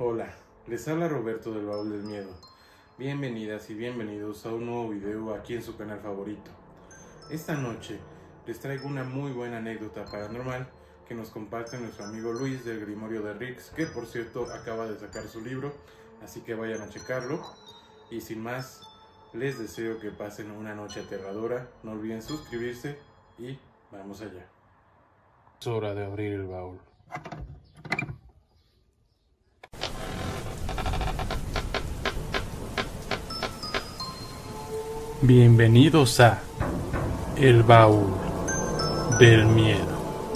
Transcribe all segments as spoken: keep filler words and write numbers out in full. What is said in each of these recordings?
Hola, les habla Roberto del Baúl del Miedo. Bienvenidas y bienvenidos a un nuevo video aquí en su canal favorito. Esta noche les traigo una muy buena anécdota paranormal que nos comparte nuestro amigo Luis del Grimorio de Rix, que por cierto acaba de sacar su libro, así que vayan a checarlo. Y sin más, les deseo que pasen una noche aterradora. No olviden suscribirse y vamos allá. Es hora de abrir el baúl. Bienvenidos a El Baúl del Miedo.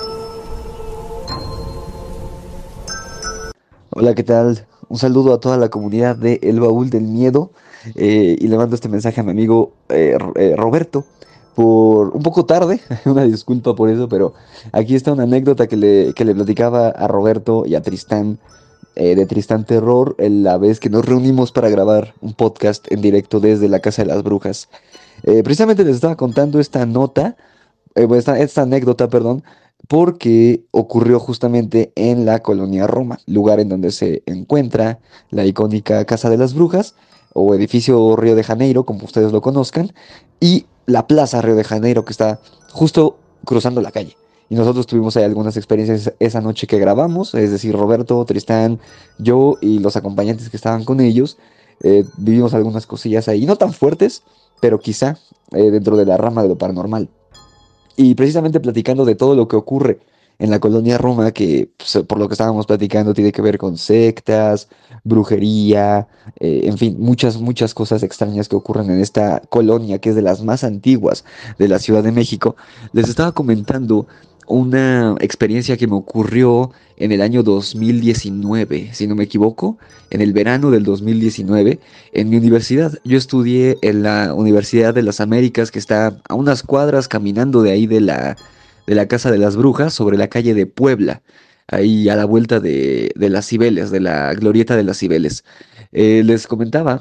Hola, ¿qué tal? Un saludo a toda la comunidad de El Baúl del Miedo eh, y le mando este mensaje a mi amigo eh, Ro- eh, Roberto por un poco tarde, una disculpa por eso, pero aquí está una anécdota que le, que le platicaba a Roberto y a Tristán eh, de Tristán Terror en la vez que nos reunimos para grabar un podcast en directo desde la Casa de las Brujas. Eh, precisamente les estaba contando esta nota eh, bueno, esta, esta anécdota, perdón, porque ocurrió justamente en la colonia Roma, lugar en donde se encuentra la icónica Casa de las Brujas o edificio Río de Janeiro, como ustedes lo conozcan, y la Plaza Río de Janeiro, que está justo cruzando la calle. Y nosotros tuvimos ahí algunas experiencias esa noche que grabamos, es decir, Roberto, Tristán, yo y los acompañantes que estaban con ellos. Eh, vivimos algunas cosillas ahí, no tan fuertes, pero quizá eh, dentro de la rama de lo paranormal. Y precisamente platicando de todo lo que ocurre en la colonia Roma, que pues, por lo que estábamos platicando tiene que ver con sectas, brujería, eh, en fin, muchas, muchas cosas extrañas que ocurren en esta colonia, que es de las más antiguas de la Ciudad de México. Les estaba comentando una experiencia que me ocurrió en el año dos mil diecinueve, si no me equivoco, en el verano del dos mil diecinueve, en mi universidad. Yo estudié en la Universidad de las Américas, que está a unas cuadras caminando de ahí de la, de la Casa de las Brujas, sobre la calle de Puebla, ahí a la vuelta de, de las Cibeles, de la Glorieta de las Cibeles. Eh, les comentaba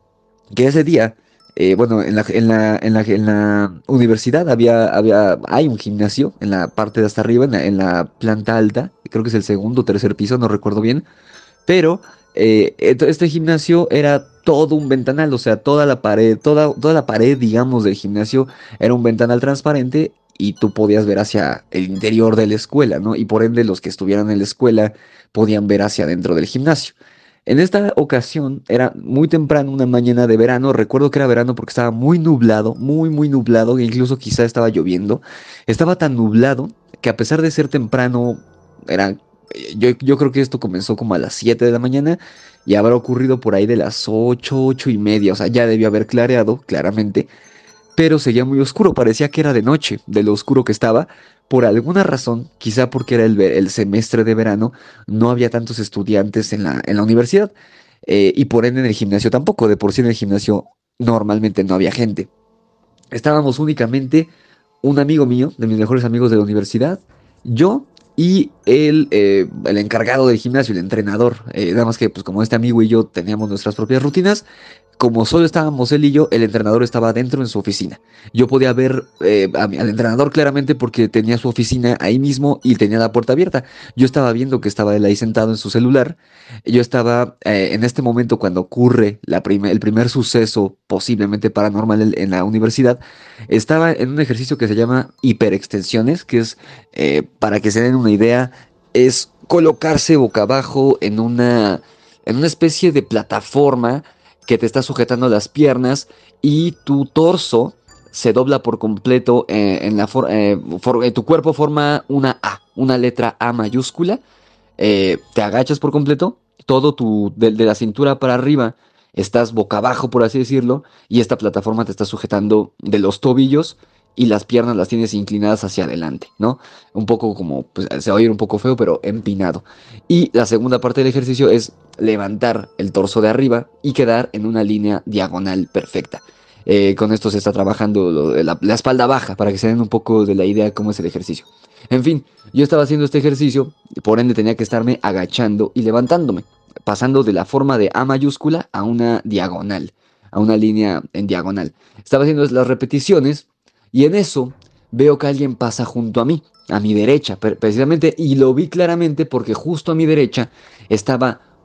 que ese día, eh, bueno, en la, en la, en la, en la universidad había, había, hay un gimnasio en la parte de hasta arriba, en la, en la planta alta, creo que es el segundo o tercer piso, no recuerdo bien, pero eh, ento- este gimnasio era todo un ventanal, o sea, toda la pared, toda, toda la pared, digamos, del gimnasio era un ventanal transparente y tú podías ver hacia el interior de la escuela, ¿no? Y por ende los que estuvieran en la escuela podían ver hacia adentro del gimnasio. En esta ocasión era muy temprano, una mañana de verano. Recuerdo que era verano porque estaba muy nublado, muy, muy nublado, e incluso quizá estaba lloviendo. Estaba tan nublado que a pesar de ser temprano, era, eh, yo, yo creo que esto comenzó como a las siete de la mañana y habrá ocurrido por ahí de las ocho, ocho y media. O sea, ya debió haber clareado, claramente, pero seguía muy oscuro, parecía que era de noche, de lo oscuro que estaba. Por alguna razón, quizá porque era el, ve- el semestre de verano, no había tantos estudiantes en la, en la universidad, eh, y por ende en el gimnasio tampoco. De por sí en el gimnasio normalmente no había gente. Estábamos únicamente un amigo mío, de mis mejores amigos de la universidad, yo y el, eh, el encargado del gimnasio, el entrenador. Eh, nada más que, pues como este amigo y yo teníamos nuestras propias rutinas, como solo estábamos él y yo, el entrenador estaba dentro en su oficina. Yo podía ver eh, a mi- al entrenador claramente porque tenía su oficina ahí mismo y tenía la puerta abierta. Yo estaba viendo que estaba él ahí sentado en su celular. Yo estaba eh, en este momento cuando ocurre la prime- el primer suceso posiblemente paranormal en en la universidad. Estaba en un ejercicio que se llama hiperextensiones, que es, eh, para que se den una idea, es colocarse boca abajo en una, en una especie de plataforma que te está sujetando las piernas y tu torso se dobla por completo eh, en la for- eh, for- eh, tu cuerpo forma una A, una letra A mayúscula. Eh, te agachas por completo, todo tu, de, de la cintura para arriba, estás boca abajo, por así decirlo, y esta plataforma te está sujetando de los tobillos y las piernas las tienes inclinadas hacia adelante, ¿no? Un poco como, pues se va a oír un poco feo, pero empinado. Y la segunda parte del ejercicio es levantar el torso de arriba y quedar en una línea diagonal perfecta. Eh, con esto se está trabajando lo de la, la espalda baja, para que se den un poco de la idea de cómo es el ejercicio. En fin, yo estaba haciendo este ejercicio, por ende tenía que estarme agachando y levantándome, pasando de la forma de A mayúscula a una diagonal, a una línea en diagonal. Estaba haciendo las repeticiones y en eso veo que alguien pasa junto a mí, a mi derecha, pre- precisamente, y lo vi claramente porque justo a mi derecha estaba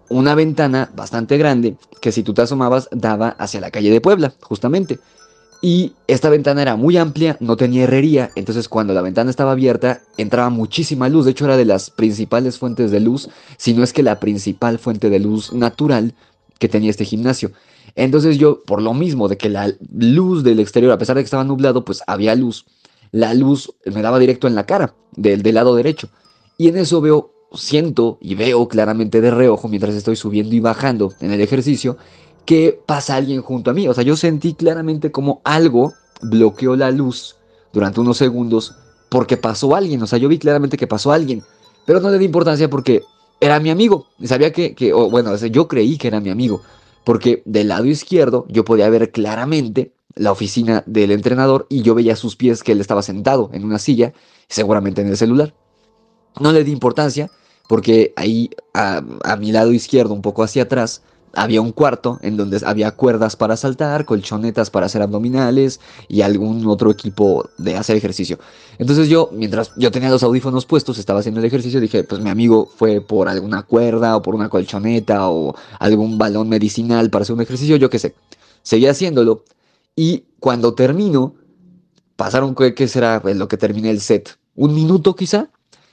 una ventana bastante grande que si tú te asomabas daba hacia la calle de Puebla, justamente. Y esta ventana era muy amplia, no tenía herrería, entonces cuando la ventana estaba abierta entraba muchísima luz, de hecho era de las principales fuentes de luz, si no es que la principal fuente de luz natural que tenía este gimnasio. Entonces yo, por lo mismo de que la luz del exterior, a pesar de que estaba nublado, pues había luz, la luz me daba directo en la cara, del, del lado derecho. Y en eso veo, siento y veo claramente de reojo mientras estoy subiendo y bajando en el ejercicio que pasa alguien junto a mí. O sea, yo sentí claramente como algo bloqueó la luz durante unos segundos porque pasó alguien. O sea, yo vi claramente que pasó alguien, pero no le di importancia porque era mi amigo. Sabía que, que o bueno, o sea, yo creí que era mi amigo, porque del lado izquierdo yo podía ver claramente la oficina del entrenador y yo veía a sus pies que él estaba sentado en una silla, seguramente en el celular. No le di importancia porque ahí a, a mi lado izquierdo, un poco hacia atrás, había un cuarto en donde había cuerdas para saltar, colchonetas para hacer abdominales y algún otro equipo de hacer ejercicio. Entonces yo, mientras yo tenía los audífonos puestos, estaba haciendo el ejercicio, dije, pues mi amigo fue por alguna cuerda o por una colchoneta o algún balón medicinal para hacer un ejercicio, yo qué sé. Seguí haciéndolo y cuando termino, pasaron, ¿qué, qué será pues, lo que terminé el set? ¿Un minuto quizá?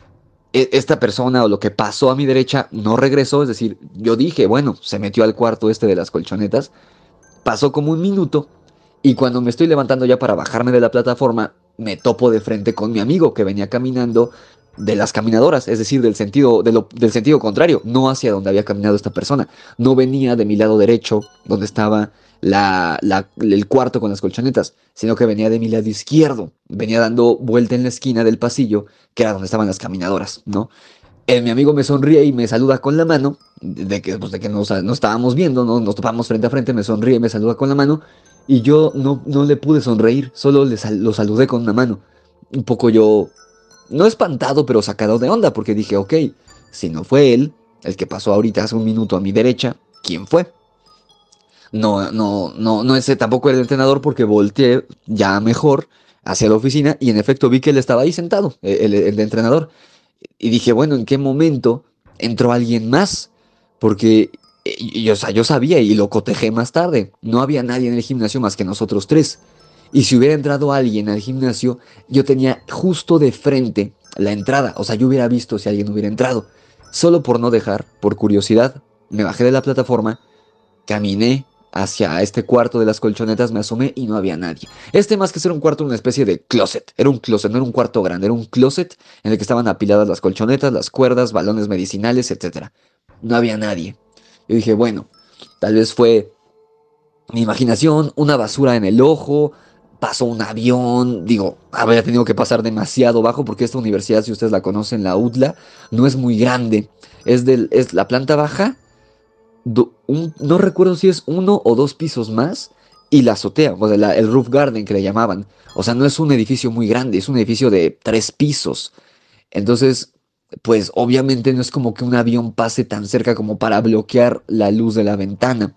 Esta persona o lo que pasó a mi derecha no regresó, es decir, yo dije, bueno, se metió al cuarto este de las colchonetas, pasó como un minuto y cuando me estoy levantando ya para bajarme de la plataforma, me topo de frente con mi amigo que venía caminando de las caminadoras, es decir, del sentido, de lo, del sentido contrario, no hacia donde había caminado esta persona, no venía de mi lado derecho, donde estaba la, la, el cuarto con las colchonetas, sino que venía de mi lado izquierdo, venía dando vuelta en la esquina del pasillo, que era donde estaban las caminadoras, ¿no? Eh, mi amigo me sonríe y me saluda con la mano, de que, pues, de que nos, nos estábamos viendo, ¿no? Nos topamos frente a frente, me sonríe y me saluda con la mano, y yo no, no le pude sonreír, solo le sal, lo saludé con una mano. Un poco yo, no espantado, pero sacado de onda, porque dije, ok, si no fue él, el que pasó ahorita hace un minuto a mi derecha, ¿quién fue? No, no, no, no ese tampoco era el entrenador porque volteé ya mejor hacia la oficina y en efecto vi que él estaba ahí sentado, el, el, el entrenador. Y dije, bueno, ¿en qué momento entró alguien más? Porque yo, o sea, yo sabía y lo cotejé más tarde. No había nadie en el gimnasio más que nosotros tres. Y si hubiera entrado alguien al gimnasio, yo tenía justo de frente la entrada. O sea, yo hubiera visto si alguien hubiera entrado. Solo por no dejar, por curiosidad, me bajé de la plataforma, caminé hacia este cuarto de las colchonetas, me asomé y no había nadie. Este más que ser un cuarto, una especie de closet. Era un closet, no era un cuarto grande, era un closet en el que estaban apiladas las colchonetas, las cuerdas, balones medicinales, etcétera. No había nadie. Yo dije, bueno, tal vez fue mi imaginación, una basura en el ojo, pasó un avión, digo, habría tenido que pasar demasiado bajo porque esta universidad, si ustedes la conocen, la U T L A, no es muy grande. Es, del, es la planta baja. Do, un, no recuerdo si es uno o dos pisos más y la azotea, o sea, la, el roof garden que le llamaban. O sea, no es un edificio muy grande, es un edificio de tres pisos. Entonces, pues obviamente no es como que un avión pase tan cerca como para bloquear la luz de la ventana.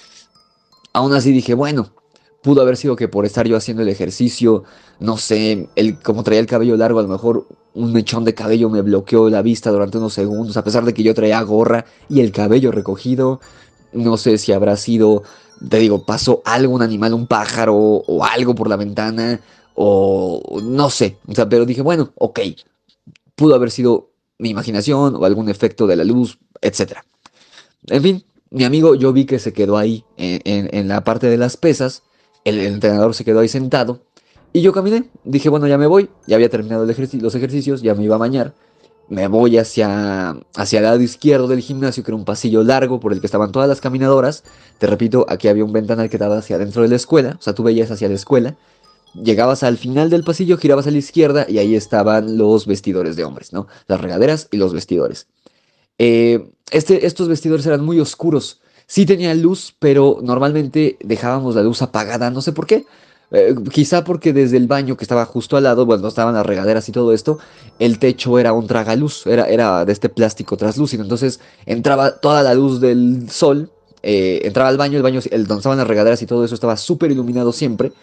Aún así dije, bueno, pudo haber sido que por estar yo haciendo el ejercicio, no sé, el, como traía el cabello largo, a lo mejor un mechón de cabello me bloqueó la vista durante unos segundos, a pesar de que yo traía gorra y el cabello recogido. No sé si habrá sido, te digo, pasó algo, un animal, un pájaro o algo por la ventana, o no sé, o sea, pero dije, bueno, ok, pudo haber sido mi imaginación o algún efecto de la luz, etcétera. En fin, mi amigo yo vi que se quedó ahí en, en, en la parte de las pesas, el, el entrenador se quedó ahí sentado y yo caminé, dije bueno ya me voy, ya había terminado el ejercicio, los ejercicios, ya me iba a bañar, me voy hacia, hacia el lado izquierdo del gimnasio que era un pasillo largo por el que estaban todas las caminadoras, te repito, aquí había un ventanal que daba hacia adentro de la escuela, o sea tú veías hacia la escuela, llegabas al final del pasillo, girabas a la izquierda y ahí estaban los vestidores de hombres, ¿no? Las regaderas y los vestidores. Eh, este, estos vestidores eran muy oscuros. Sí tenían luz, pero normalmente dejábamos la luz apagada, no sé por qué. Eh, quizá porque desde el baño que estaba justo al lado, bueno, estaban las regaderas y todo esto, el techo era un tragaluz, era, era de este plástico translúcido. Entonces entraba toda la luz del sol, eh, entraba al baño, el baño, el, donde estaban las regaderas y todo eso estaba súper iluminado siempre.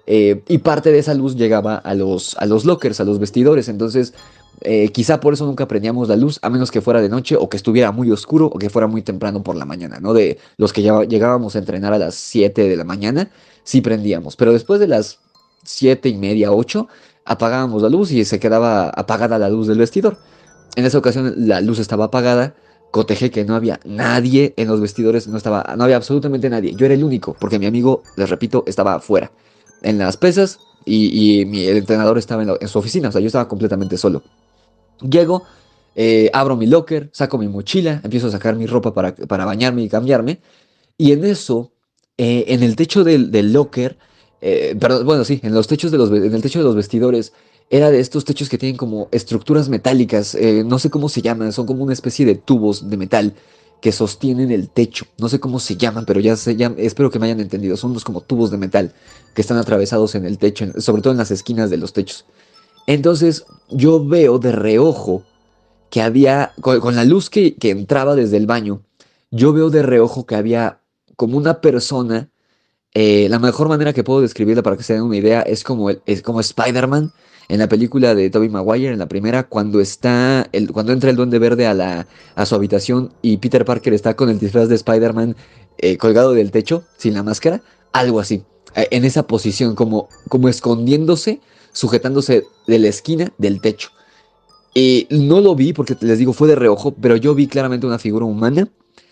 eh, y parte de esa luz llegaba a los, a los lockers, a los vestidores. Entonces, eh, quizá por eso nunca prendíamos la luz, a menos que fuera de noche o que estuviera muy oscuro o que fuera muy temprano por la mañana, ¿no? De los que ya llegábamos a entrenar a las siete de la mañana, sí prendíamos. Pero después de las siete y media, ocho, apagábamos la luz y se quedaba apagada la luz del vestidor. En esa ocasión la luz estaba apagada. Cotejé que no había nadie en los vestidores, no estaba, no había absolutamente nadie. Yo era el único, porque mi amigo, les repito, estaba afuera, en las pesas, y, y mi, el entrenador estaba en, la- en su oficina, o sea, yo estaba completamente solo. Llego, eh, abro mi locker, saco mi mochila, empiezo a sacar mi ropa para, para bañarme y cambiarme, y en eso, eh, en el techo del, del locker, eh, perdón, bueno, sí, en los techos de los, ve- en el techo de los vestidores, era de estos techos que tienen como estructuras metálicas, eh, no sé cómo se llaman, son como una especie de tubos de metal que sostienen el techo. No sé cómo se llaman, pero ya se llaman, espero que me hayan entendido. Son unos como tubos de metal que están atravesados en el techo, en- sobre todo en las esquinas de los techos. Entonces, yo veo de reojo que había, con, con la luz que, que entraba desde el baño, yo veo de reojo que había como una persona. Eh, la mejor manera que puedo describirla para que se den una idea es como, el, es como Spider-Man en la película de Tobey Maguire, en la primera, cuando está el, cuando entra el Duende Verde a, la, a su habitación y Peter Parker está con el disfraz de Spider-Man eh, colgado del techo, sin la máscara, algo así, eh, en esa posición, como, como escondiéndose, sujetándose de la esquina del techo. Eh, no lo vi porque les digo, fue de reojo, pero yo vi claramente una figura humana,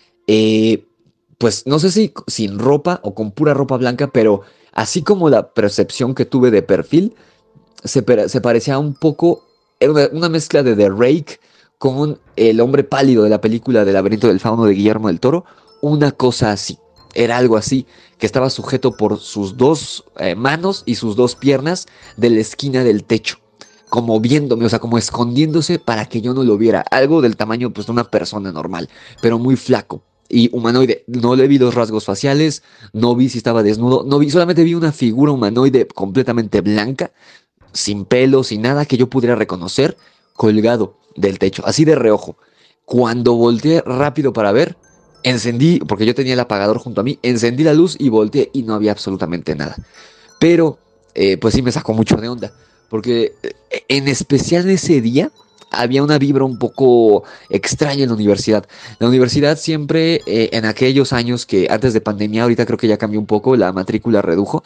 eh, pues no sé si sin ropa o con pura ropa blanca, pero así como la percepción que tuve de perfil, se, per- se parecía un poco, era una, una mezcla de The Rake con el hombre pálido de la película del laberinto del fauno de Guillermo del Toro, una cosa así, era algo así, que estaba sujeto por sus dos eh, manos y sus dos piernas de la esquina del techo, como viéndome, o sea, como escondiéndose para que yo no lo viera. Algo del tamaño pues, de una persona normal, pero muy flaco y humanoide. No le vi los rasgos faciales, no vi si estaba desnudo, no vi, solamente vi una figura humanoide completamente blanca, sin pelo, sin nada que yo pudiera reconocer, colgado del techo, así de reojo. Cuando volteé rápido para ver, encendí, porque yo tenía el apagador junto a mí, encendí la luz y volteé y no había absolutamente nada. Pero, eh, pues sí me sacó mucho de onda, porque eh, en especial ese día había una vibra un poco extraña en la universidad. La universidad siempre, eh, en aquellos años que antes de pandemia, ahorita creo que ya cambió un poco, la matrícula redujo,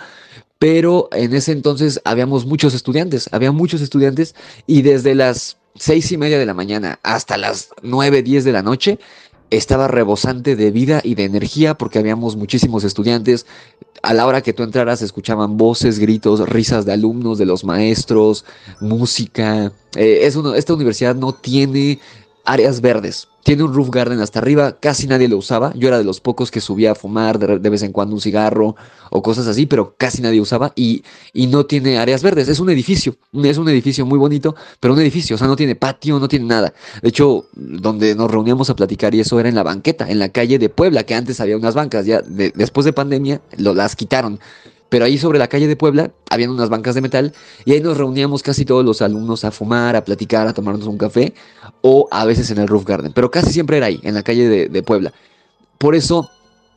pero en ese entonces habíamos muchos estudiantes, había muchos estudiantes y desde las seis y media de la mañana hasta las nueve, diez de la noche estaba rebosante de vida y de energía porque habíamos muchísimos estudiantes. A la hora que tú entraras se escuchaban voces, gritos, risas de alumnos, de los maestros, música. Eh, es uno, esta universidad no tiene áreas verdes. Tiene un roof garden hasta arriba, casi nadie lo usaba. Yo era de los pocos que subía a fumar de, de vez en cuando un cigarro o cosas así, pero casi nadie usaba y, y no tiene áreas verdes. Es un edificio, es un edificio muy bonito, pero un edificio, o sea, no tiene patio, no tiene nada. De hecho, donde nos reuníamos a platicar y eso era en la banqueta, en la calle de Puebla, que antes había unas bancas, ya de- después de pandemia lo, las quitaron. Pero ahí sobre la calle de Puebla habían unas bancas de metal y ahí nos reuníamos casi todos los alumnos a fumar, a platicar, a tomarnos un café o a veces en el roof garden, pero casi siempre era ahí, en la calle de, de Puebla. Por eso,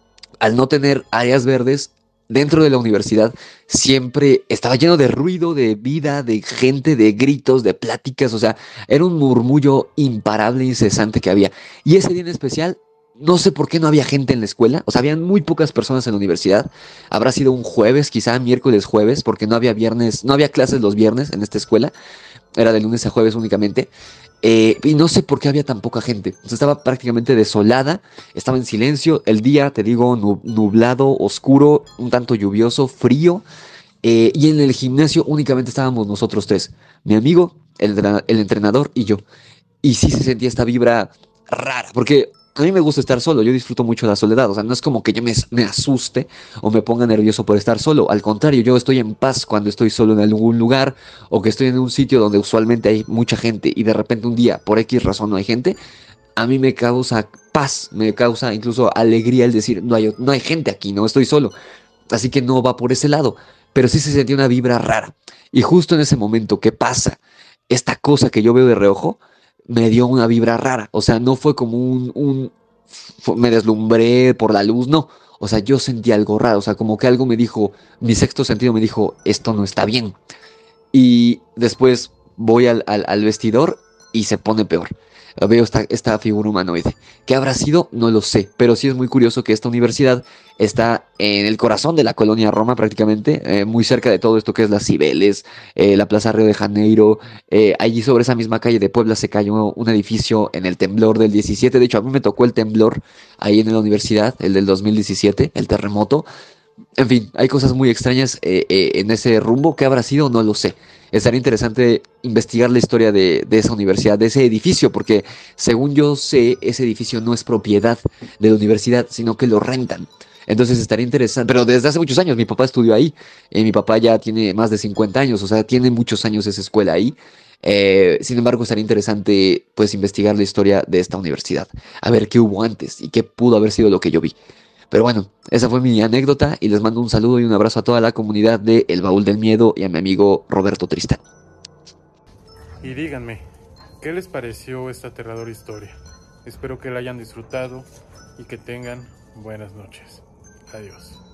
al no tener áreas verdes dentro de la universidad, siempre estaba lleno de ruido, de vida, de gente, de gritos, de pláticas, o sea, era un murmullo imparable, incesante que había. Y ese día en especial, no sé por qué no había gente en la escuela, o sea, habían muy pocas personas en la universidad. Habrá sido un jueves, quizá miércoles, jueves, porque no había viernes, no había clases los viernes en esta escuela, era de lunes a jueves únicamente. Eh, y no sé por qué había tan poca gente. O sea, estaba prácticamente desolada, estaba en silencio. El día, te digo, nu- nublado, oscuro, un tanto lluvioso, frío. Eh, y en el gimnasio únicamente estábamos nosotros tres: mi amigo, el, entrena- el entrenador y yo. Y sí se sentía esta vibra rara, porque a mí me gusta estar solo, yo disfruto mucho la soledad, o sea, no es como que yo me, me asuste o me ponga nervioso por estar solo, al contrario, yo estoy en paz cuando estoy solo en algún lugar o que estoy en un sitio donde usualmente hay mucha gente y de repente un día, por X razón, no hay gente. A mí me causa paz, me causa incluso alegría el decir, no hay, no hay gente aquí, no estoy solo, así que no va por ese lado, pero sí se sentía una vibra rara. Y justo en ese momento que pasa esta cosa que yo veo de reojo, me dio una vibra rara. O sea, no fue como un, un, fu- me deslumbré por la luz, no. O sea, yo sentí algo raro, o sea, como que algo me dijo, mi sexto sentido me dijo, esto no está bien. Y después voy al, al, al vestidor y se pone peor. Veo esta, esta figura humanoide. ¿Qué habrá sido? No lo sé, pero sí es muy curioso que esta universidad está en el corazón de la colonia Roma prácticamente, eh, muy cerca de todo esto que es las Cibeles, eh, la Plaza Río de Janeiro. Eh, allí sobre esa misma calle de Puebla se cayó un edificio en el temblor del diecisiete. De hecho, a mí me tocó el temblor ahí en la universidad, el del dos mil diecisiete, el terremoto. En fin, hay cosas muy extrañas eh, eh, en ese rumbo. ¿Qué habrá sido? No lo sé. Estaría interesante investigar la historia de, de esa universidad, de ese edificio, porque según yo sé, ese edificio no es propiedad de la universidad, sino que lo rentan. Entonces estaría interesante, pero desde hace muchos años mi papá estudió ahí, y mi papá ya tiene más de cincuenta años, o sea, tiene muchos años esa escuela ahí. Eh, sin embargo, estaría interesante pues investigar la historia de esta universidad, a ver qué hubo antes y qué pudo haber sido lo que yo vi. Pero bueno, esa fue mi anécdota y les mando un saludo y un abrazo a toda la comunidad de El Baúl del Miedo y a mi amigo Roberto Tristán. Y díganme, ¿qué les pareció esta aterradora historia? Espero que la hayan disfrutado y que tengan buenas noches. Adiós.